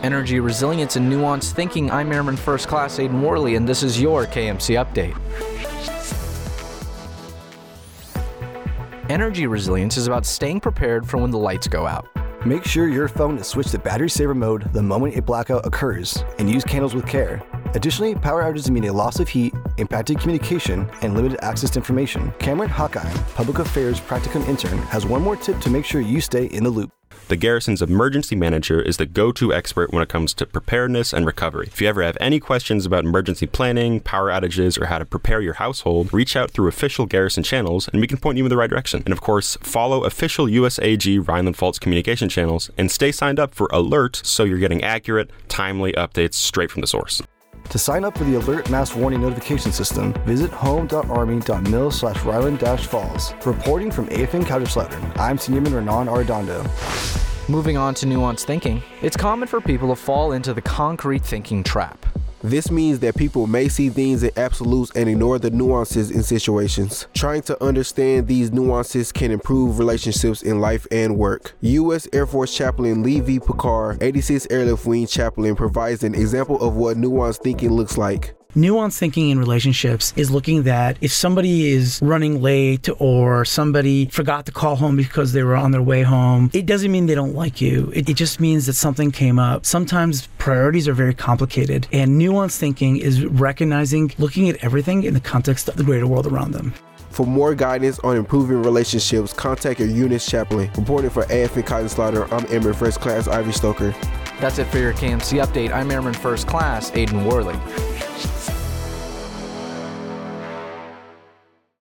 Energy resilience and nuanced thinking. I'm Airman First Class Aidan Worley, and this is your KMC Update. Energy resilience is about staying prepared for when the lights go out. Make sure your phone is switched to battery saver mode the moment a blackout occurs, and use candles with care. Additionally, power outages mean a loss of heat, impacted communication, and limited access to information. Cameron Hawkeye, Public Affairs Practicum Intern, has one more tip to make sure you stay in the loop. The Garrison's emergency manager is the go-to expert when it comes to preparedness and recovery. If you ever have any questions about emergency planning, power outages, or how to prepare your household, reach out through official Garrison channels and we can point you in the right direction. And of course, follow official USAG Rhineland-Pfalz communication channels and stay signed up for alerts so you're getting accurate, timely updates straight from the source. To sign up for the Alert Mass Warning Notification System, visit home.army.mil/Rhineland-Pfalz. Reporting from AFN Kaiserslautern, I'm Seniorman Renan Arredondo. Moving on to nuanced thinking, it's common for people to fall into the concrete thinking trap. This means that people may see things in absolutes and ignore the nuances in situations. Trying to understand these nuances can improve relationships in life and work. U.S. Air Force Chaplain Lee V. Picard, 86th Airlift Wing Chaplain, provides an example of what nuanced thinking looks like. Nuanced thinking in relationships is looking that if somebody is running late or somebody forgot to call home because they were on their way home, it doesn't mean they don't like you. It just means that something came up. Sometimes priorities are very complicated, and nuanced thinking is recognizing, looking at everything in the context of the greater world around them. For more guidance on improving relationships, contact your unit's chaplain. Reporting for AFN Kaiserslautern, I'm Airman First Class Ivy Stoker. That's it for your KMC Update. I'm Airman First Class Aidan Worley.